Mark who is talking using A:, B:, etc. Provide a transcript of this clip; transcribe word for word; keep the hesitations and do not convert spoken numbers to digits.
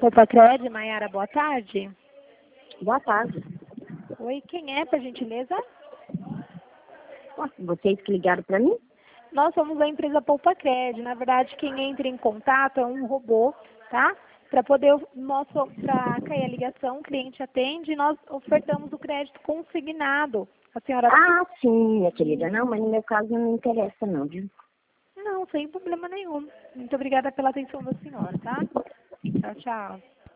A: Poupa-Cred, Maiara, boa tarde.
B: Boa tarde.
A: Oi, quem é, por gentileza?
B: Vocês que ligaram para mim?
A: Nós somos a empresa Poupa-Cred. Na verdade, quem entra em contato é um robô, tá? Para poder, para cair a ligação, o cliente atende e nós ofertamos o crédito consignado. A senhora...
B: Ah, sim, minha querida. Não, mas no meu caso não me interessa não, viu?
A: Não, sem problema nenhum. Muito obrigada pela atenção da senhora, tá? Tchau, tchau.